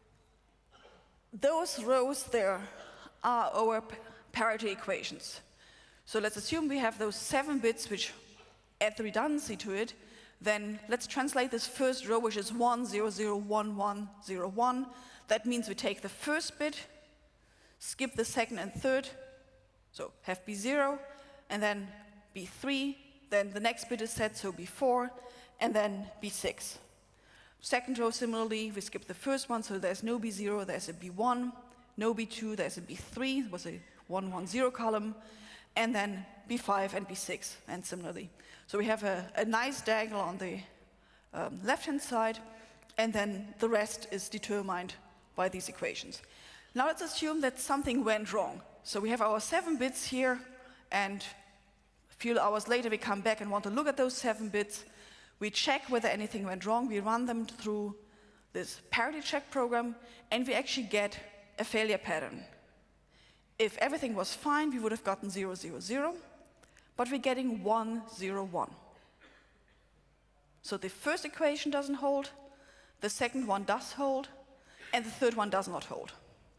those rows there are our parity equations. So let's assume we have those 7 bits which add the redundancy to it. Then let's translate this first row, which is 1, 0, 0, 1, 1, 0, 1. That means we take the first bit, skip the second and third, so have B0, and then B3. Then the next bit is set, so B4, and then B6. Second row, similarly, we skip the first one, so there's no B0, there's a B1, no B2, there's a B3, it was a 1, 1, 0 column, and then B5 and B6, and similarly. So we have a nice diagonal on the left-hand side, and then the rest is determined by these equations. Now let's assume that something went wrong. So we have our 7 bits here, and a few hours later we come back and want to look at those 7 bits. We check whether anything went wrong. We run them through this parity check program, and we actually get a failure pattern. If everything was fine, we would have gotten 0, 0, 0, but we're getting 1, 0, 1. So the first equation doesn't hold, the second one does hold, and the third one does not hold.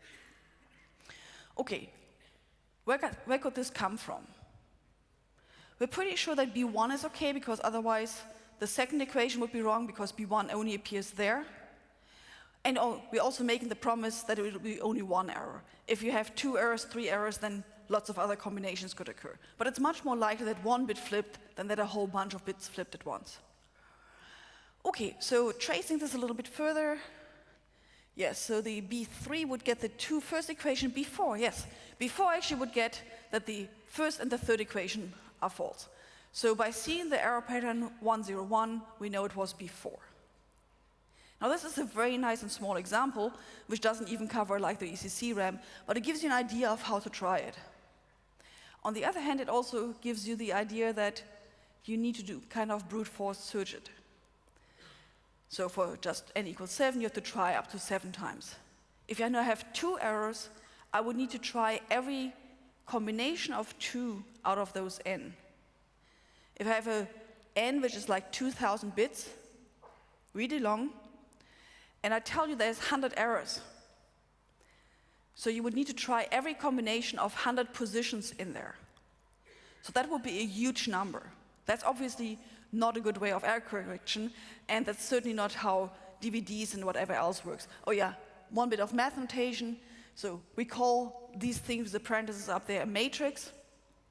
Okay, where could this come from? We're pretty sure that B1 is okay, because otherwise the second equation would be wrong, because B1 only appears there. And we're also making the promise that it will be only 1 error. If you have 2 errors, 3 errors, then lots of other combinations could occur. But it's much more likely that 1 bit flipped than that a whole bunch of bits flipped at once. Okay, so tracing this a little bit further. Yes, so the B3 would get the first equation. B4, yes. B4 actually would get that the first and the third equation are false. So by seeing the error pattern 1, 0, 1, we know it was B4. Now this is a very nice and small example, which doesn't even cover like the ECC RAM, but it gives you an idea of how to try it. On the other hand, it also gives you the idea that you need to do kind of brute force search it. So for just n equals 7, you have to try up to 7 times. If I now have 2 errors, I would need to try every combination of 2 out of those n. If I have a n which is like 2,000 bits, really long, and I tell you there's 100 errors, so you would need to try every combination of 100 positions in there. So that would be a huge number. That's obviously not a good way of error correction, and that's certainly not how DVDs and whatever else works. Oh yeah, one bit of math notation. So we call these things, the parentheses up there, a matrix.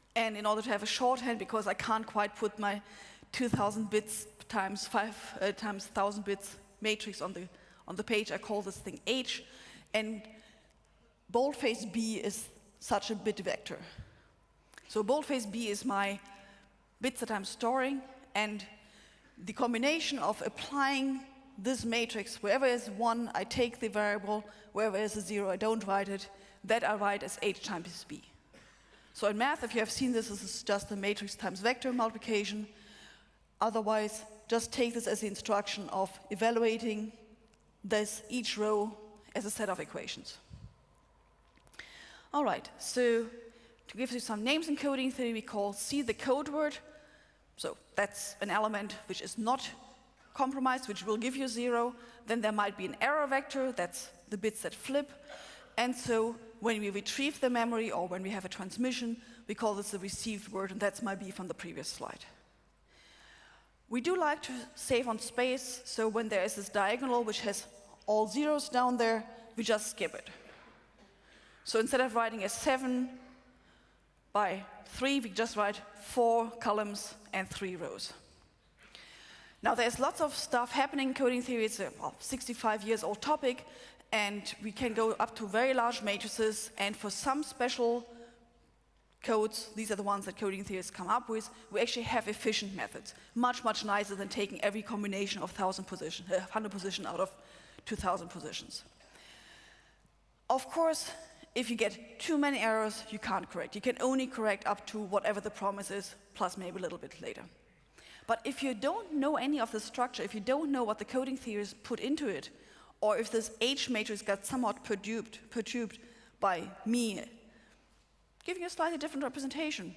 And in order to have a shorthand, because I can't quite put my 2000 bits times 1000 bits matrix on the page, I call this thing H. And boldface B is such a bit vector. So boldface B is my bits that I'm storing, and the combination of applying this matrix, wherever is 1, I take the variable, wherever is a 0, I don't write it, that I write as H times B. So in math, if you have seen this is just a matrix times vector multiplication. Otherwise, just take this as the instruction of evaluating each row as a set of equations. All right, so to give you some names in coding theory, we call C the code word. So that's an element which is not compromised, which will give you 0. Then there might be an error vector, that's the bits that flip. And so when we retrieve the memory or when we have a transmission, we call this the received word, and that's my B from the previous slide. We do like to save on space, so when there is this diagonal which has all zeros down there, we just skip it. So instead of writing a 7 by 3, we just write 4 columns and 3 rows. Now there's lots of stuff happening in coding theory. It's a 65 years old topic, and we can go up to very large matrices, and for some special codes, these are the ones that coding theorists come up with, we actually have efficient methods. Much, much nicer than taking every combination of 100 position out of 2000 positions. Of course, if you get too many errors, you can't correct. You can only correct up to whatever the promise is, plus maybe a little bit later. But if you don't know any of the structure, if you don't know what the coding theorists put into it, or if this H matrix got somewhat perturbed by me giving a slightly different representation.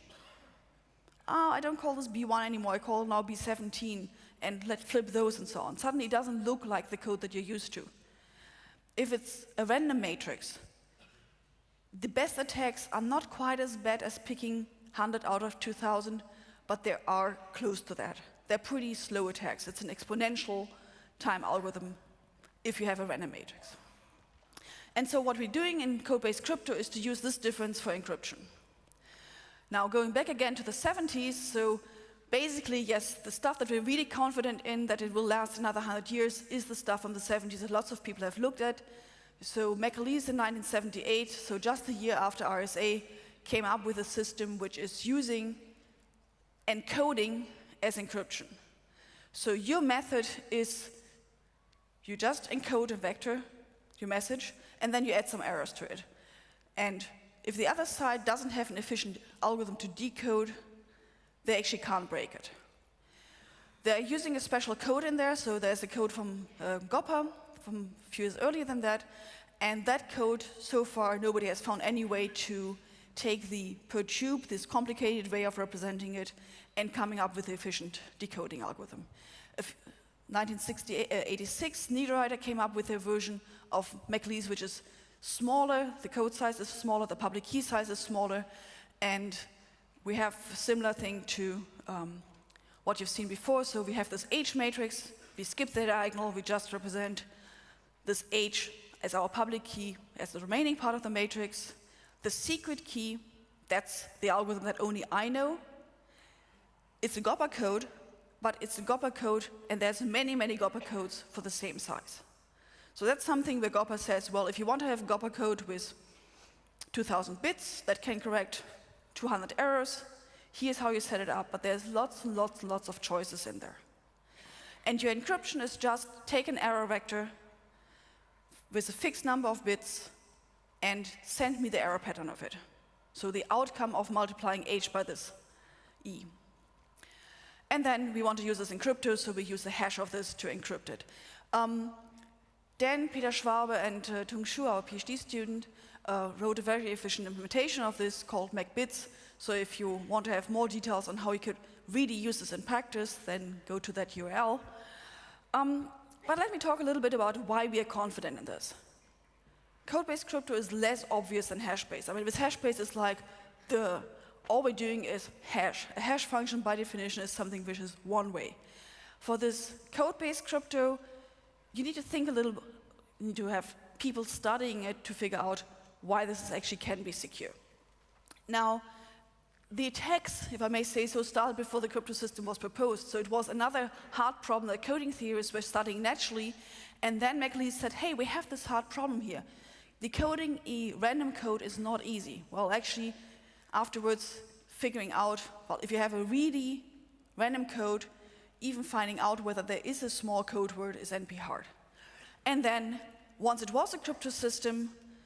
I don't call this B1 anymore, I call it now B17, and let's flip those and so on. Suddenly it doesn't look like the code that you're used to. If it's a random matrix, the best attacks are not quite as bad as picking 100 out of 2000, but they are close to that. They're pretty slow attacks. It's an exponential time algorithm if you have a random matrix. And so what we're doing in code-based crypto is to use this difference for encryption. Now going back again to the 70s, so basically, yes, the stuff that we're really confident in that it will last another 100 years is the stuff from the 70s that lots of people have looked at. So McAleese in 1978, so just a year after RSA, came up with a system which is using encoding as encryption. So your method is you just encode a vector, your message, and then you add some errors to it. And if the other side doesn't have an efficient algorithm to decode, they actually can't break it. They're using a special code in there, so there's a code from Gopher from a few years earlier than that, and that code, so far, nobody has found any way to take the per tube, this complicated way of representing it, and coming up with the efficient decoding algorithm. 1986, Niederreiter came up with a version of McAleese which is smaller, the code size is smaller, the public key size is smaller, and we have a similar thing to what you've seen before. So we have this H matrix, we skip the diagonal, we just represent this H as our public key, as the remaining part of the matrix. The secret key, that's the algorithm that only I know. It's a Gopher code, but it's a Gopher code, and there's many, many Gopher codes for the same size. So that's something where Gopher says, well, if you want to have a Gopher code with 2000 bits that can correct 200 errors, here's how you set it up, but there's lots and lots and lots of choices in there. And your encryption is just take an error vector with a fixed number of bits and send me the error pattern of it. So the outcome of multiplying H by this E. And then we want to use this in crypto, so we use the hash of this to encrypt it. Dan, Peter Schwabe, and Tung Shu, our PhD student, wrote a very efficient implementation of this called MacBits. So if you want to have more details on how you could really use this in practice, then go to that URL. But let me talk a little bit about why we are confident in this. Code-based crypto is less obvious than hash-based. I mean, with hash-based, it's like all we're doing is hash. A hash function, by definition, is something which is one way. For this code-based crypto, you need to think a little, you need to have people studying it to figure out why this actually can be secure. Now, the attacks, if I may say so, started before the crypto system was proposed. So it was another hard problem that coding theorists were studying naturally. And then McAleese said, hey, we have this hard problem here. Decoding a random code is not easy. Well, actually, afterwards, figuring out, well, if you have a really random code, even finding out whether there is a small code word is NP hard. And then, once it was a crypto system,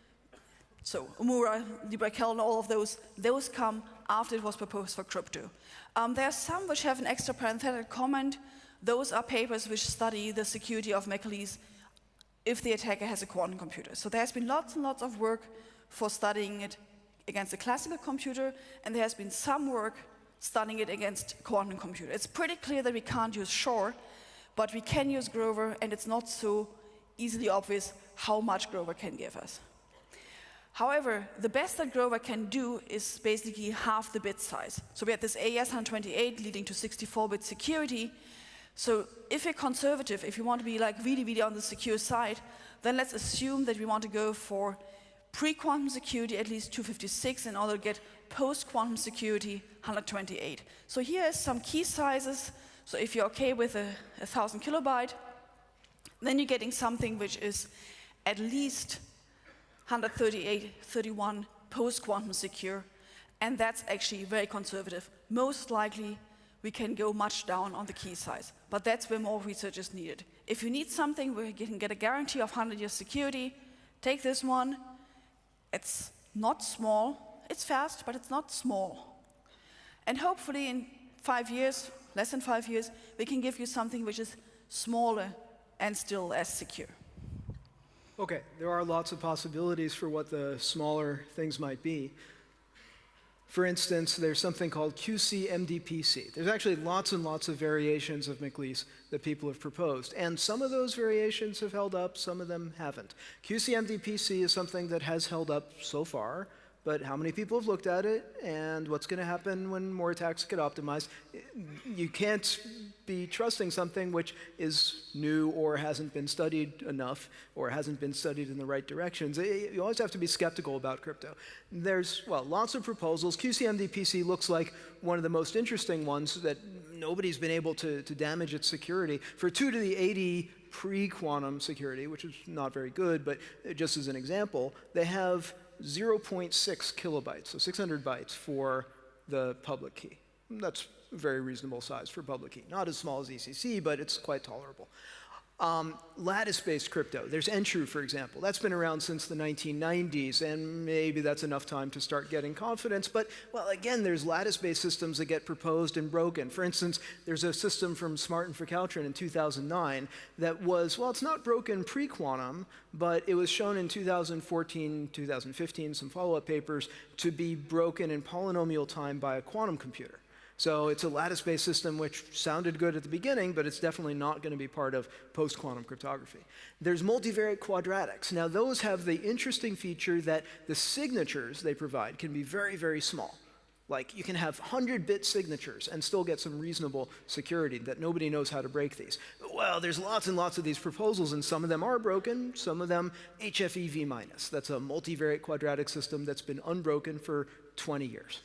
so Umura, Libraikel, and all of those come after it was proposed for crypto. There are some which have an extra parenthetical comment. Those are papers which study the security of McAleese if the attacker has a quantum computer. So there's been lots and lots of work for studying it against a classical computer, and there has been some work studying it against quantum computer. It's pretty clear that we can't use Shor, but we can use Grover, and it's not so easily obvious how much Grover can give us. However, the best that Grover can do is basically half the bit size. So we had this AES-128 leading to 64-bit security. So if you're conservative, if you want to be like really, really on the secure side, then let's assume that we want to go for pre-quantum security at least 256 in order to get post-quantum security 128. So here are some key sizes. So if you're okay with 1,000 kilobyte, then you're getting something which is at least 138, 31 post-quantum secure, and that's actually very conservative. Most likely, we can go much down on the key size, but that's where more research is needed. If you need something where you can get a guarantee of 100 years security, take this one. It's not small, it's fast, but it's not small. And hopefully in 5 years, less than 5 years, we can give you something which is smaller and still as secure. Okay, there are lots of possibilities for what the smaller things might be. For instance, there's something called QCMDPC. There's actually lots and lots of variations of McAleese that people have proposed, and some of those variations have held up, some of them haven't. QCMDPC is something that has held up so far, but how many people have looked at it, and what's going to happen when more attacks get optimized? You can't be trusting something which is new or hasn't been studied enough or hasn't been studied in the right directions. You always have to be skeptical about crypto. There's, well, lots of proposals. QCMDPC looks like one of the most interesting ones that nobody's been able to damage its security. For 2 to the 80 pre-quantum security, which is not very good, but just as an example, they have 0.6 kilobytes, so 600 bytes for the public key. That's a very reasonable size for public key. Not as small as ECC, but it's quite tolerable. Lattice-based crypto. There's Entrue, for example. That's been around since the 1990s, and maybe that's enough time to start getting confidence. But, well, again, there's lattice-based systems that get proposed and broken. For instance, there's a system from Smart and Verkalteren in 2009 that was, well, it's not broken pre-quantum, but it was shown in 2014, 2015, some follow-up papers, to be broken in polynomial time by a quantum computer. So it's a lattice-based system which sounded good at the beginning, but it's definitely not going to be part of post-quantum cryptography. There's multivariate quadratics. Now those have the interesting feature that the signatures they provide can be very, very small. Like you can have 100-bit signatures and still get some reasonable security that nobody knows how to break these. Well, there's lots and lots of these proposals, and some of them are broken, some of them HFEV-. That's a multivariate quadratic system that's been unbroken for 20 years.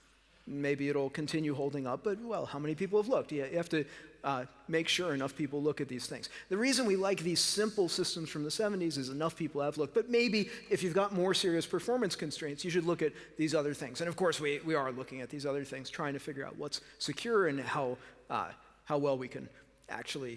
Maybe it'll continue holding up, but, well, how many people have looked? You have to make sure enough people look at these things. The reason we like these simple systems from the 70s is enough people have looked, but maybe if you've got more serious performance constraints, you should look at these other things. And of course, we are looking at these other things, trying to figure out what's secure and how well we can actually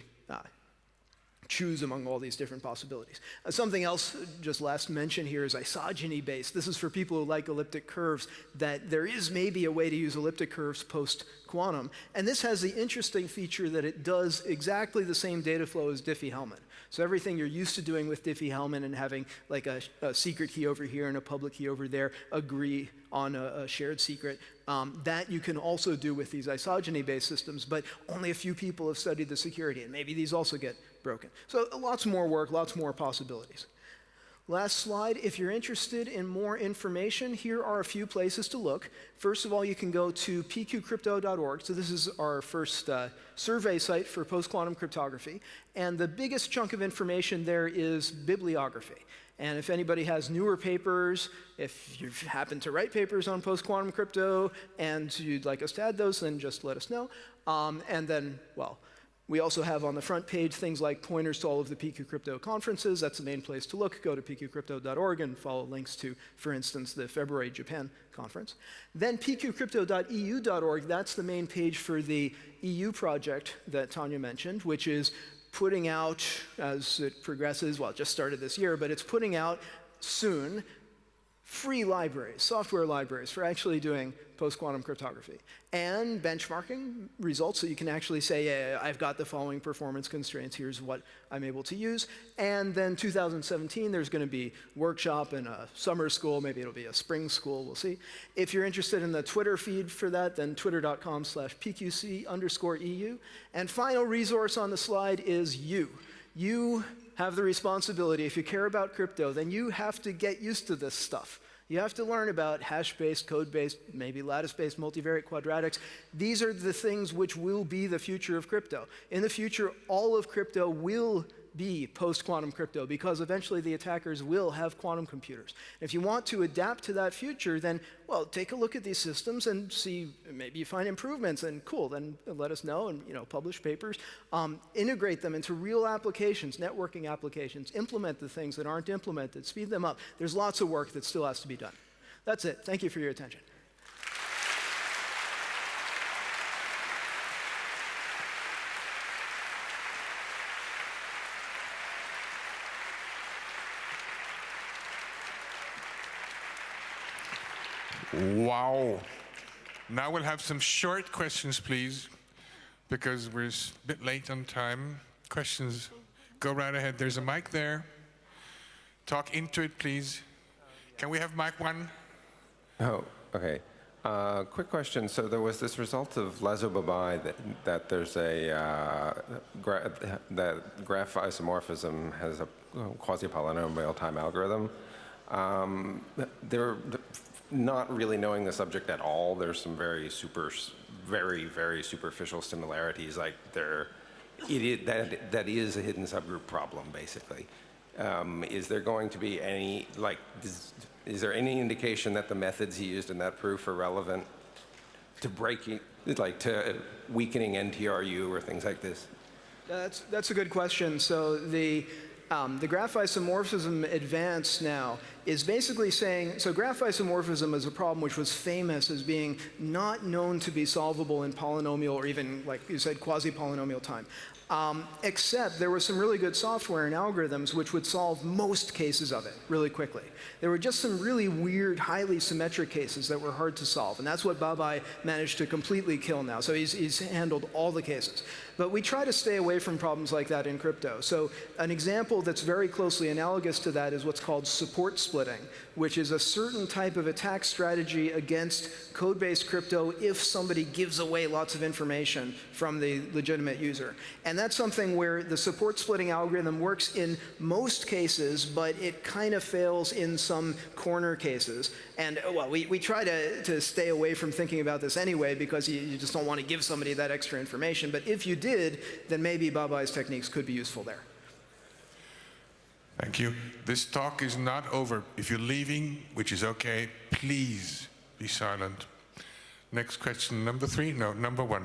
choose among all these different possibilities. Something else, just last mention here, is isogeny-based. This is for people who like elliptic curves, that there is maybe a way to use elliptic curves post-quantum. And this has the interesting feature that it does exactly the same data flow as Diffie-Hellman. So everything you're used to doing with Diffie-Hellman and having like a secret key over here and a public key over there agree on a shared secret, that you can also do with these isogeny-based systems, but only a few people have studied the security, and maybe these also get broken. So lots more work, lots more possibilities. Last slide. If you're interested in more information, here are a few places to look. First of all, you can go to pqcrypto.org. So this is our first survey site for post-quantum cryptography. And the biggest chunk of information there is bibliography. And if anybody has newer papers, if you happen to write papers on post-quantum crypto and you'd like us to add those, then just let us know. And then, well, we also have on the front page things like pointers to all of the PQ Crypto conferences. That's the main place to look. Go to pqcrypto.org and follow links to, for instance, the February Japan conference. Then pqcrypto.eu.org, that's the main page for the EU project that Tanya mentioned, which is putting out, as it progresses, well, it just started this year, but it's putting out soon free libraries, software libraries for actually doing post-quantum cryptography. And benchmarking results, so you can actually say, yeah, I've got the following performance constraints, here's what I'm able to use. And then 2017, there's going to be workshop and a summer school, maybe it'll be a spring school, we'll see. If you're interested in the Twitter feed for that, then twitter.com/pqc_EU. And final resource on the slide is you. You have the responsibility, if you care about crypto, then you have to get used to this stuff. You have to learn about hash-based, code-based, maybe lattice-based multivariate quadratics. These are the things which will be the future of crypto. In the future, all of crypto will be post-quantum crypto because eventually the attackers will have quantum computers. If you want to adapt to that future, then, well, take a look at these systems and see, maybe you find improvements, and cool, then let us know and publish papers. Integrate them into real applications, networking applications, implement the things that aren't implemented, speed them up. There's lots of work that still has to be done. That's it. Thank you for your attention. Wow. Now we'll have some short questions, please, because we're a bit late on time. Questions, go right ahead. There's a mic there. Talk into it, please. Can we have mic 1? Oh, okay. Quick question. So there was this result of Laszlo Babai that there's that graph isomorphism has a quasi-polynomial time algorithm. They're not really knowing the subject at all. There's some very superficial similarities. Like that is a hidden subgroup problem, basically. Is there going to be any is there any indication that the methods he used in that proof are relevant to breaking, to weakening NTRU or things like this? That's a good question. So the graph isomorphism advance now is basically saying, so graph isomorphism is a problem which was famous as being not known to be solvable in polynomial or even, like you said, quasi-polynomial time. Except there was some really good software and algorithms which would solve most cases of it really quickly. There were just some really weird, highly symmetric cases that were hard to solve, and that's what Babai managed to completely kill now. So he's handled all the cases. But we try to stay away from problems like that in crypto. So an example that's very closely analogous to that is what's called support splitting, which is a certain type of attack strategy against code-based crypto if somebody gives away lots of information from the legitimate user. And that's something where the support splitting algorithm works in most cases, but it kind of fails in some corner cases. And well, we try to stay away from thinking about this anyway because you just don't want to give somebody that extra information. But if you did, then maybe Babai's techniques could be useful there. Thank you. This talk is not over. If you're leaving, which is okay, please be silent. Next question, number 3? No, number 1.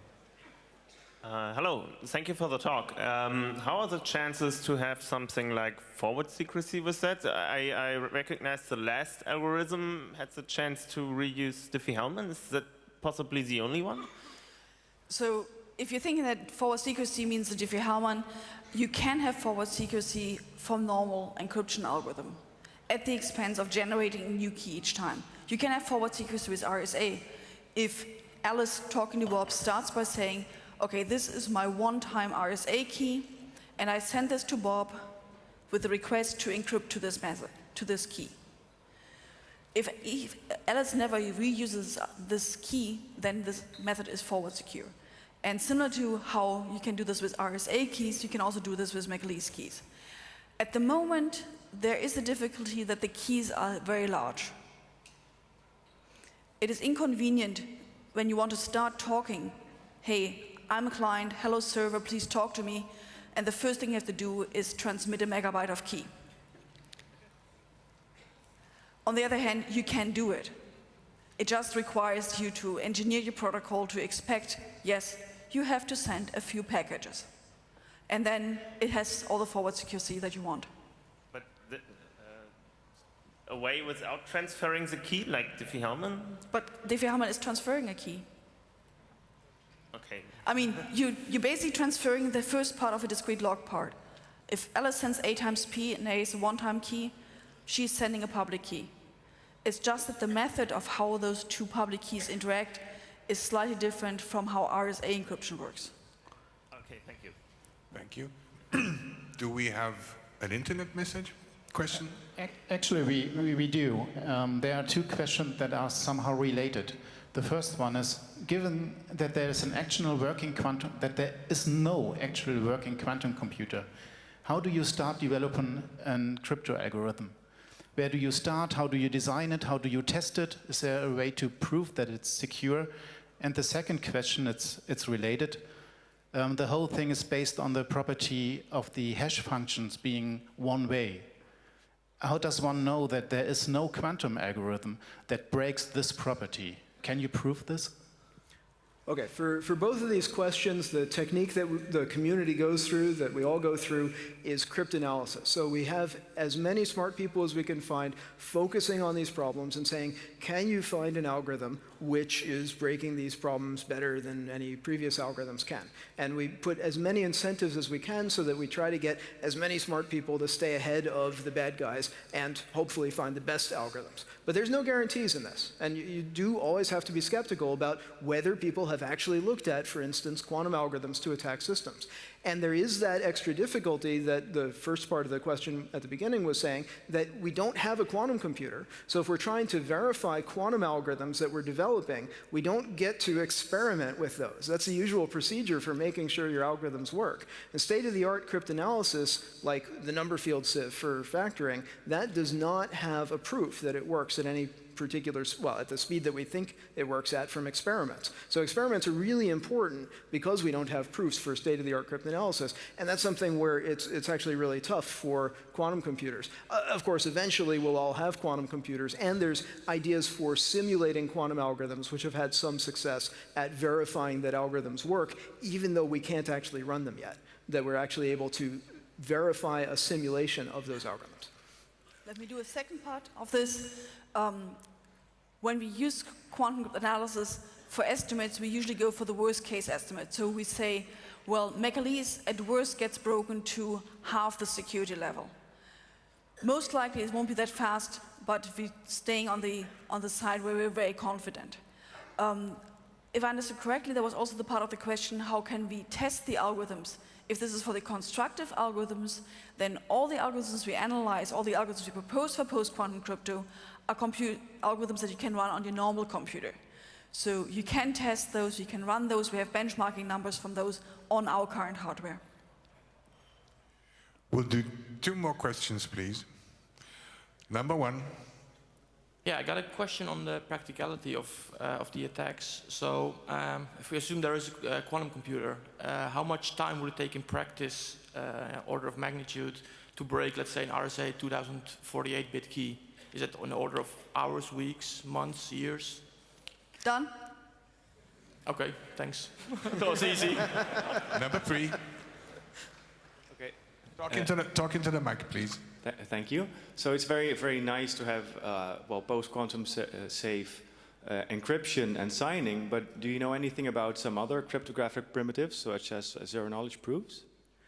Hello, thank you for the talk. How are the chances to have something like forward secrecy with that? I recognize the last algorithm had the chance to reuse Diffie-Hellman. Is that possibly the only one? So if you're thinking that forward secrecy means the Diffie-Hellman, you can have forward secrecy from normal encryption algorithm at the expense of generating a new key each time. You can have forward secrecy with RSA. If Alice talking to Bob starts by saying, okay, this is my one-time RSA key, and I send this to Bob with a request to encrypt to this method, to this key. If Alice never reuses this key, then this method is forward secure. And similar to how you can do this with RSA keys, you can also do this with McLeese keys. At the moment, there is a difficulty that the keys are very large. It is inconvenient when you want to start talking, hey, I'm a client, hello server, please talk to me, and the first thing you have to do is transmit a megabyte of key. On the other hand, you can do it. It just requires you to engineer your protocol to expect, yes, you have to send a few packages. And then it has all the forward security that you want. But a way without transferring the key, like Diffie-Hellman? But Diffie-Hellman is transferring a key. Okay. I mean, you're basically transferring the first part of a discrete log part. If Alice sends A times P and A is a one-time key, she's sending a public key. It's just that the method of how those two public keys interact is slightly different from how RSA encryption works. Okay, thank you. Thank you. Do we have an internet message question? Actually, we do. There are two questions that are somehow related. The first one is, given that there is that there is no actual working quantum computer, how do you start developing a crypto algorithm? Where do you start? How do you design it? How do you test it? Is there a way to prove that it's secure? And the second question, it's related. The whole thing is based on the property of the hash functions being one way. How does one know that there is no quantum algorithm that breaks this property? Can you prove this? Okay, for both of these questions, the technique that the community goes through, that we all go through, is cryptanalysis. So we have as many smart people as we can find focusing on these problems and saying, can you find an algorithm which is breaking these problems better than any previous algorithms can? And we put as many incentives as we can so that we try to get as many smart people to stay ahead of the bad guys and hopefully find the best algorithms. But there's no guarantees in this. And you do always have to be skeptical about whether people have actually looked at, for instance, quantum algorithms to attack systems. And there is that extra difficulty that the first part of the question at the beginning was saying, that we don't have a quantum computer. So if we're trying to verify quantum algorithms that we're developing, we don't get to experiment with those. That's the usual procedure for making sure your algorithms work. And state-of-the-art cryptanalysis, like the number field sieve for factoring, that does not have a proof that it works at any particular, well, at the speed that we think it works at from experiments. So experiments are really important because we don't have proofs for state-of-the-art cryptanalysis, and that's something where it's actually really tough for quantum computers. Of course, eventually we'll all have quantum computers, and there's ideas for simulating quantum algorithms which have had some success at verifying that algorithms work, even though we can't actually run them yet, that we're actually able to verify a simulation of those algorithms. Let me do a second part of this. When we use quantum analysis for estimates, we usually go for the worst case estimate. So we say, well, Macaleese at worst gets broken to half the security level. Most likely it won't be that fast, but we're staying on the side where we're very confident. If I understood correctly, there was also the part of the question, how can we test the algorithms? If this is for the constructive algorithms, then all the algorithms we analyze, all the algorithms we propose for post-quantum crypto are algorithms that you can run on your normal computer. So you can test those, you can run those. We have benchmarking numbers from those on our current hardware. We'll do two more questions, please. Number one. Yeah, I got a question on the practicality of the attacks. So if we assume there is a quantum computer, how much time would it take in practice, order of magnitude, to break, let's say, an RSA 2048-bit key? Is it on the order of hours, weeks, months, years? Done. Okay, thanks. That was easy. Number three. Okay. Talk into the mic, please. Thank you. So it's very, very nice to have well, post-quantum safe encryption and signing, but do you know anything about some other cryptographic primitives, such as zero-knowledge proofs?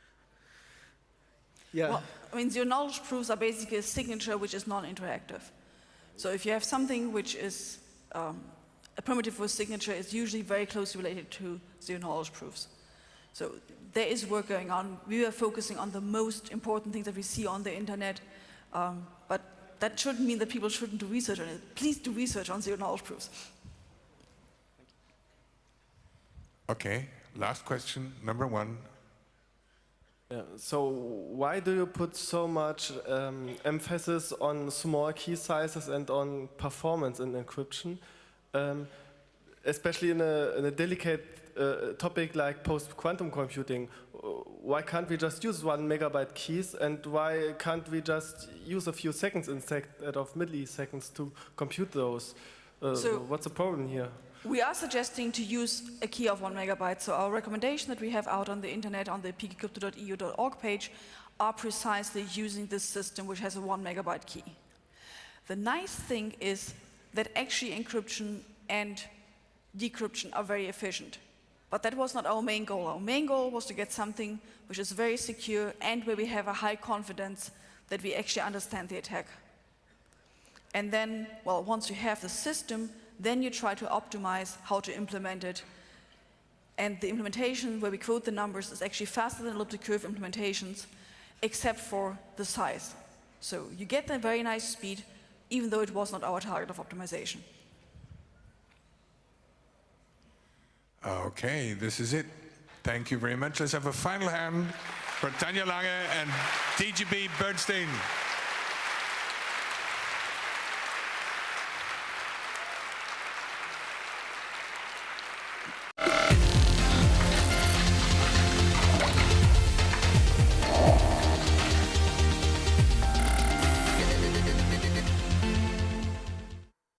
Yeah. Well, I mean, zero-knowledge proofs are basically a signature which is non-interactive. So if you have something which is a primitive for a signature, it's usually very closely related to zero-knowledge proofs. So there is work going on. We are focusing on the most important things that we see on the internet, but that shouldn't mean that people shouldn't do research on it. Please do research on zero-knowledge proofs. Okay, last question, number one. Yeah. So why do you put so much emphasis on small key sizes and on performance in encryption, especially in a delicate topic like post-quantum computing? Why can't we just use 1 megabyte keys, and why can't we just use a few seconds instead of milliseconds to compute those? What's the problem here? We are suggesting to use a key of 1 megabyte. So our recommendation that we have out on the internet on the pkcrypto.eu.org page are precisely using this system, which has a 1 megabyte key. The nice thing is that actually encryption and decryption are very efficient. But that was not our main goal. Our main goal was to get something which is very secure and where we have a high confidence that we actually understand the attack. And then, well, once you have the system, then you try to optimize how to implement it. And the implementation where we quote the numbers is actually faster than elliptic curve implementations, except for the size. So you get a very nice speed, even though it was not our target of optimization. Okay, this is it. Thank you very much. Let's have a final hand for Tanja Lange and DGB Bernstein.